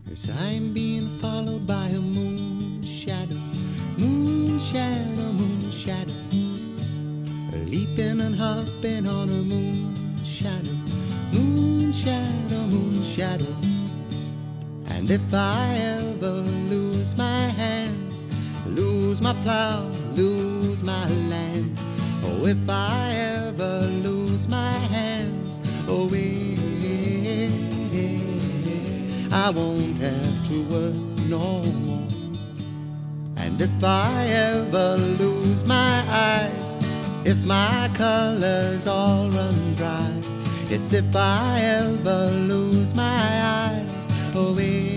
As I'm being followed by a moon shadow, moon shadow, moon shadow, leaping and hopping on a moon shadow, moon shadow, moon shadow. And if I ever lose my hands, lose my plow, lose my land, oh, if I ever lose my hands, oh, I won't have to work no more. And if I ever lose my eyes, if my colors all run dry, yes, if I ever lose my eyes, oh,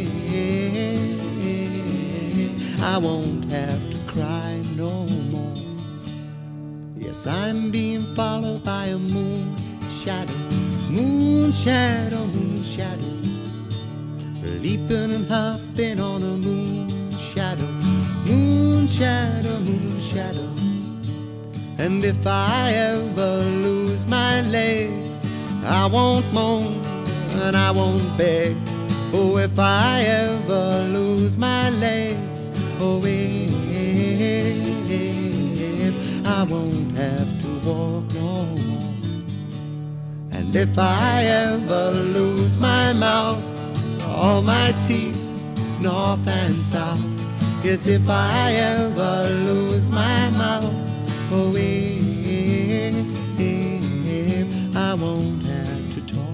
I won't have to cry no more. Yes, I'm being followed by a moon shadow, moon shadow, moon shadow, leaping and hopping on a moon shadow, moon shadow, moon shadow. And if I ever lose my legs, I won't moan and I won't beg. Oh, if I ever lose my legs, oh, I won't have to walk no more. And if I ever lose my mouth, all my teeth, north and south, yes, if I ever lose my mouth, oh, I won't have to talk.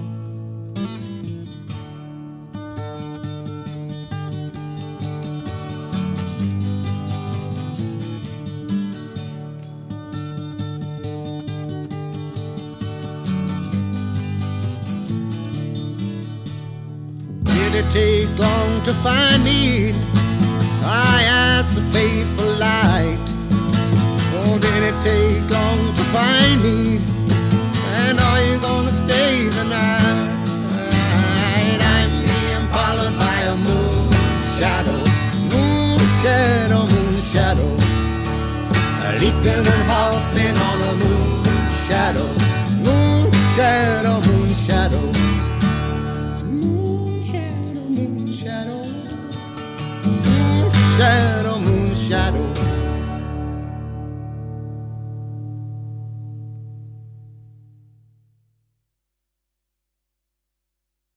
Did it take long to find me? I asked the faithful light. Oh, did it take long to find me? And are you gonna stay the night? I'm being followed by a moon shadow, moon shadow, moon shadow, leaping and hopping on a moon shadow, moon shadow, moon shadow. Moon shadow,